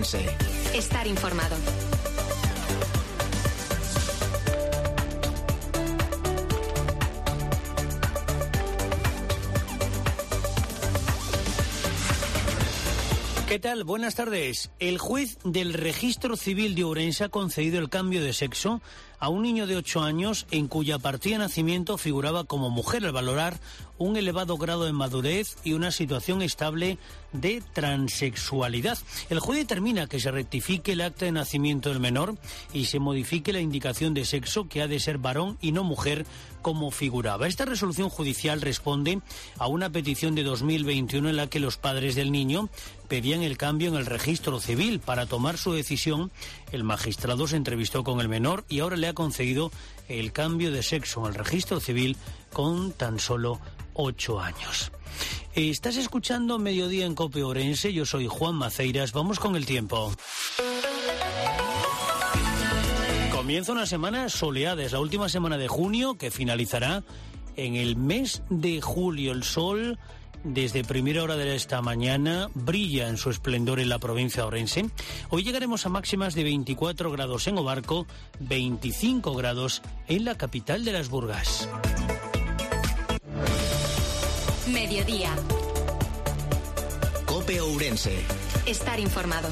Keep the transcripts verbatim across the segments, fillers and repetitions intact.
Ourense. Estar informado. ¿Qué tal? Buenas tardes. El juez del Registro Civil de Ourense ha concedido el cambio de sexo a un niño de ocho años en cuya partida de nacimiento figuraba como mujer al valorar un elevado grado de madurez y una situación estable de transexualidad. El juez determina que se rectifique el acta de nacimiento del menor y se modifique la indicación de sexo, que ha de ser varón y no mujer como figuraba. Esta resolución judicial responde a una petición de dos mil veintiuno en la que los padres del niño pedían el cambio en el registro civil. Para tomar su decisión, el magistrado se entrevistó con el menor y ahora le ha concedido el cambio de sexo en el registro civil con tan solo ocho años. Estás escuchando Mediodía en COPE Ourense, yo soy Juan Maceiras, vamos con el tiempo. Comienza una semana soleada, es la última semana de junio que finalizará en el mes de julio. El sol desde primera hora de esta mañana brilla en su esplendor en la provincia de Ourense. Hoy llegaremos a máximas de veinticuatro grados en Obarco, veinticinco grados en la capital de las Burgas. Mediodía. COPE Ourense. Estar informado.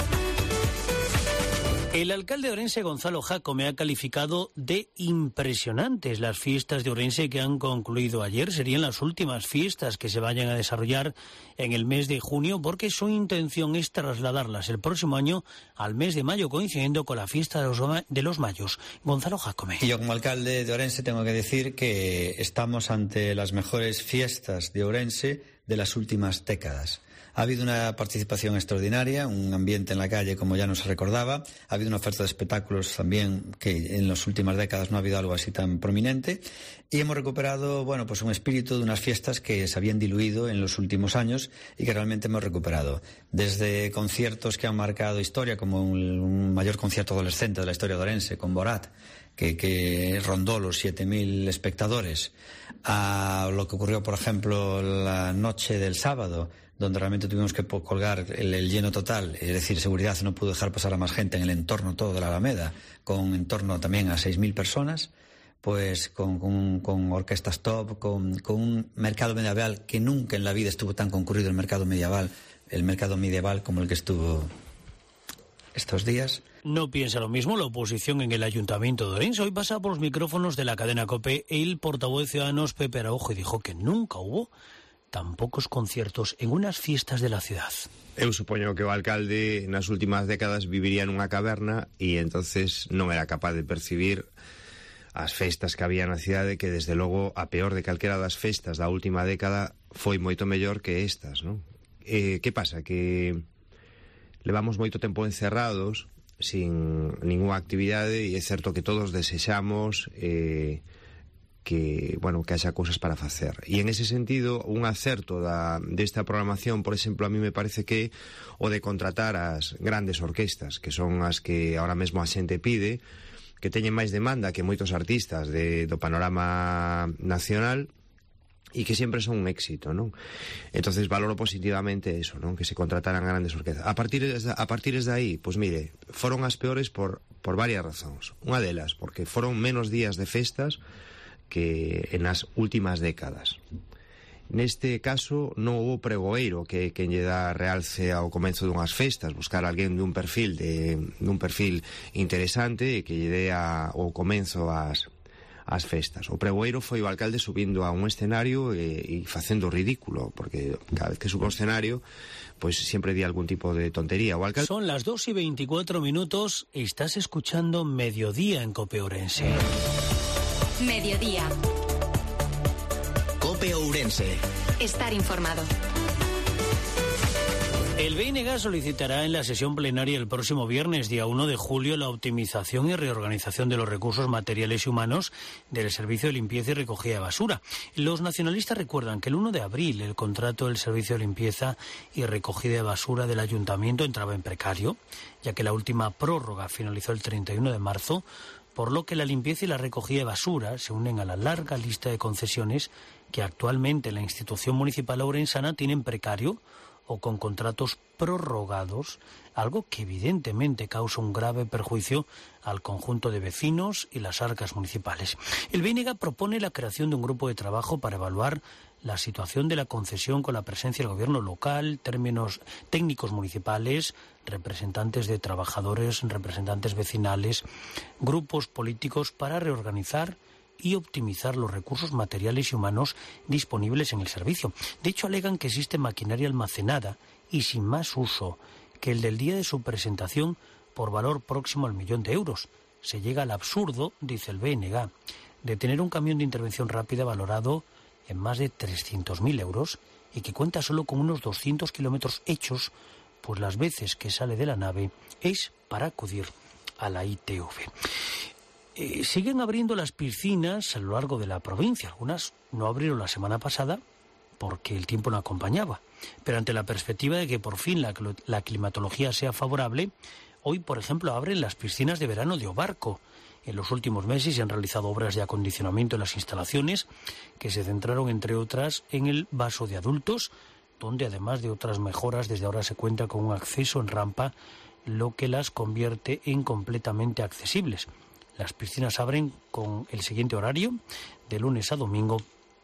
El alcalde de Ourense, Gonzalo Jácome, ha calificado de impresionantes las fiestas de Ourense que han concluido ayer. Serían las últimas fiestas que se vayan a desarrollar en el mes de junio, porque su intención es trasladarlas el próximo año al mes de mayo, coincidiendo con la fiesta de los, de los Mayos. Gonzalo Jácome. Y yo, como alcalde de Ourense, tengo que decir que estamos ante las mejores fiestas de Ourense de las últimas décadas. Ha habido una participación extraordinaria, un ambiente en la calle como ya nos recordaba, ha habido una oferta de espectáculos también que en las últimas décadas no ha habido algo así tan prominente, y hemos recuperado, bueno, pues un espíritu de unas fiestas que se habían diluido en los últimos años y que realmente hemos recuperado. Desde conciertos que han marcado historia, como un, un mayor concierto adolescente de la historia de Ourense con Borat, que, que rondó los siete mil espectadores, a lo que ocurrió, por ejemplo, la noche del sábado, donde realmente tuvimos que colgar el, el lleno total, es decir, seguridad no pudo dejar pasar a más gente en el entorno todo de la Alameda, con en torno también a seis mil personas, pues con, con, con orquestas top, con, con un mercado medieval que nunca en la vida estuvo tan concurrido el mercado medieval, el mercado medieval como el que estuvo estos días. No piensa lo mismo la oposición en el Ayuntamiento de Ourense. Hoy pasa por los micrófonos de la cadena COPE el portavoz de Ciudadanos, Pepe Araujo, y dijo que nunca hubo tan pocos conciertos en unas fiestas de la ciudad. Eu supoño que o alcalde nas últimas décadas viviría nunha caverna e entonces non era capaz de percibir as festas que había na cidade, que desde logo a peor de calquera das festas da última década foi moito mellor que estas, non? Eh, que pasa? Que levamos moito tempo encerrados sin ninguna actividade e é certo que todos desexamos eh, que, bueno, que haxa cousas para facer. E en ese sentido, un acerto da, desta programación, por exemplo, a mí me parece que o de contratar as grandes orquestas, que son as que ahora mesmo a xente pide, que teñen máis demanda que moitos artistas de, do panorama nacional, e que sempre son un éxito, non? Entonces valoro positivamente eso, non? Que se contrataran grandes orquestas. A partir de, a partir de aí, pois pues mire, foron as peores por, por varias razóns. Unha delas, porque foron menos días de festas que en as últimas décadas. Neste caso non houve pregoeiro que que lle dá realce ao comenzo dunhas festas, buscar alguén dun perfil de dun perfil interesante e que lle dé ao comenzo as as festas. O pregoeiro foi o alcalde subindo a un escenario e, e facendo ridículo, porque cada vez que sube ao escenario pois pues, sempre di algún tipo de tontería. O alcalde... Son las dos y veinticuatro minutos, estás escuchando Mediodía en COPE Ourense. Mediodía. COPE Ourense. Estar informado. El B N G solicitará en la sesión plenaria el próximo viernes, día uno de julio, la optimización y reorganización de los recursos materiales y humanos del servicio de limpieza y recogida de basura. Los nacionalistas recuerdan que el uno de abril el contrato del servicio de limpieza y recogida de basura del ayuntamiento entraba en precario, ya que la última prórroga finalizó el treinta y uno de marzo, por lo que la limpieza y la recogida de basura se unen a la larga lista de concesiones que actualmente la institución municipal ourensana tiene en precario o con contratos prorrogados, algo que evidentemente causa un grave perjuicio al conjunto de vecinos y las arcas municipales. El B N G propone la creación de un grupo de trabajo para evaluar la situación de la concesión con la presencia del gobierno local, términos técnicos municipales, representantes de trabajadores, representantes vecinales, grupos políticos, para reorganizar y optimizar los recursos materiales y humanos disponibles en el servicio. De hecho, alegan que existe maquinaria almacenada y sin más uso que el del día de su presentación por valor próximo al millón de euros. Se llega al absurdo, dice el B N G, de tener un camión de intervención rápida valorado en más de trescientos mil euros y que cuenta solo con unos doscientos kilómetros hechos, pues las veces que sale de la nave es para acudir a la I T V. Eh, siguen abriendo las piscinas a lo largo de la provincia. Algunas no abrieron la semana pasada porque el tiempo no acompañaba. Pero ante la perspectiva de que por fin la, la climatología sea favorable, hoy, por ejemplo, abren las piscinas de verano de Obarco. En los últimos meses se han realizado obras de acondicionamiento en las instalaciones que se centraron, entre otras, en el vaso de adultos, donde además de otras mejoras, desde ahora se cuenta con un acceso en rampa, lo que las convierte en completamente accesibles. Las piscinas abren con el siguiente horario, de lunes a domingo,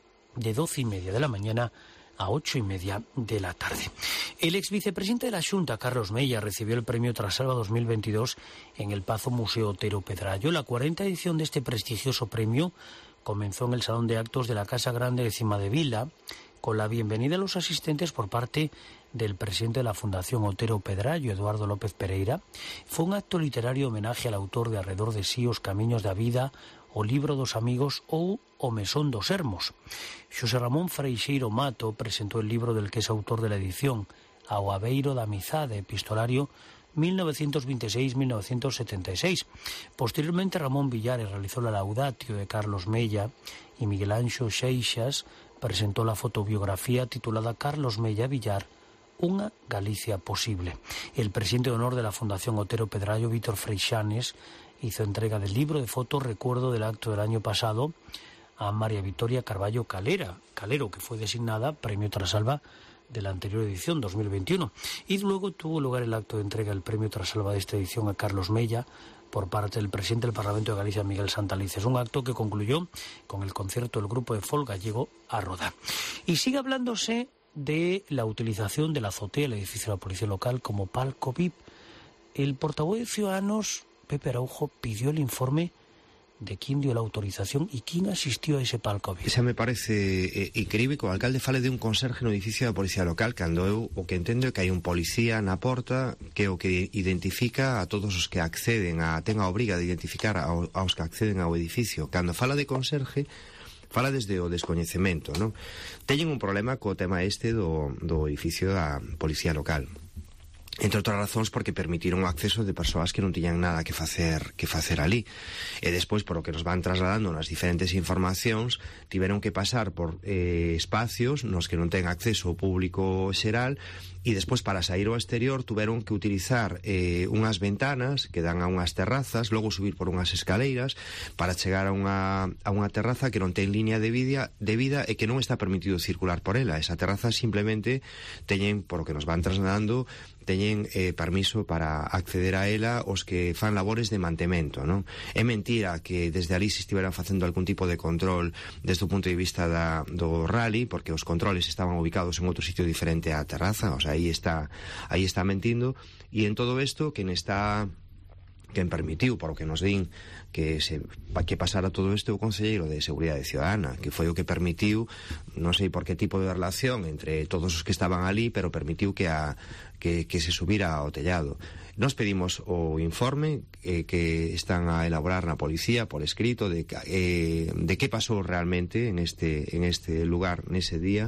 de doce y media de la mañana a ocho y media de la tarde. El ex vicepresidente de la Xunta, Carlos Mella, recibió el premio Trasalba dos mil veintidós en el Pazo Museo Otero Pedrayo. La cuarta edición de este prestigioso premio comenzó en el Salón de Actos de la Casa Grande de Cimadevila, con la bienvenida a los asistentes por parte del presidente de la Fundación Otero Pedrayo, Eduardo López Pereira. Fue un acto literario homenaje al autor de Arredor de sí, Os Camiños da Vida, O Libro dos Amigos ou O Mesón dos Ermos. Xosé Ramón Freixeiro Mato presentó el libro del que es autor de la edición, Ao Abeiro da Amizade, epistolario mil novecientos veintiséis a mil novecientos setenta y seis. Posteriormente, Ramón Villares realizó la Laudatio de Carlos Mella y Miguel Anxo Seixas presentó la fotobiografía titulada Carlos Mella Villar, Unha Galicia Posible. El presidente de honor de la Fundación Otero Pedrayo, Víctor Freixanes, hizo entrega del libro de fotos recuerdo del acto del año pasado a María Victoria Carballo Calera, Calero, que fue designada premio Trasalba de la anterior edición, dos mil veintiuno. Y luego tuvo lugar el acto de entrega del premio Trasalba de esta edición a Carlos Mella por parte del presidente del Parlamento de Galicia, Miguel Santalices. Un acto que concluyó con el concierto del grupo de folk gallego Arroda. Y sigue hablándose de la utilización de la azotea del edificio de la Policía Local como palco V I P. El portavoz de Ciudadanos, Pepe Araujo, pidió el informe de quién dio la autorización y quién asistió a ese palco V I P. Esa me parece eh, increíble que o alcalde fale de un conserje no edificio da Policía Local, cando eu o que entendo é que hai un policía na porta que o que identifica a todos os que acceden, a ten a obriga de identificar ao, aos que acceden ao edificio. Cando fala de conserje, fala desde o descoñecemento, non? Teñen un problema co tema este do, do edificio da Policía Local. Entre outras razóns porque permitiron o acceso de persoas que non tiñan nada que facer que facer ali. E despois, por o que nos van trasladando nas diferentes informacións, tiveron que pasar por eh, espacios nos que non ten acceso o público xeral, e despois para sair ao exterior tuveron que utilizar eh, unhas ventanas que dan a unhas terrazas, logo subir por unhas escaleiras para chegar a unha, a unha terraza que non ten línea de vida, de vida e que non está permitido circular por ela. Esa terraza simplemente teñen, por o que nos van trasladando, teñen eh, permiso para acceder a ela os que fan labores de mantemento, non? É mentira que desde ali se estiveran facendo algún tipo de control desde o punto de vista da, do rally, porque os controles estaban ubicados en outro sitio diferente á terraza, o sea, aí está, aí está mentindo. E en todo isto, quen está, quen permitiu, por o que nos din, que se que pasara todo isto o Conselleiro de Seguridade Ciudadana, que foi o que permitiu, non sei por que tipo de relación entre todos os que estaban ali, pero permitiu que a que, que se subira ao tellado. Nos pedimos o informe eh, que están a elaborar na policía por escrito de, eh, de que pasou realmente en este, en este lugar nese día,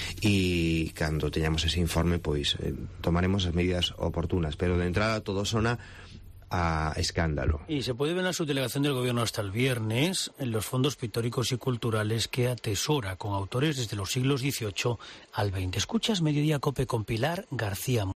e cando teñamos ese informe pois eh, tomaremos as medidas oportunas, pero de entrada todo sona a escándalo. Y se puede ver en la subdelegación del Gobierno hasta el viernes en los fondos pictóricos y culturales que atesora con autores desde los siglos dieciocho al veinte. Escuchas Mediodía Cope con Pilar García.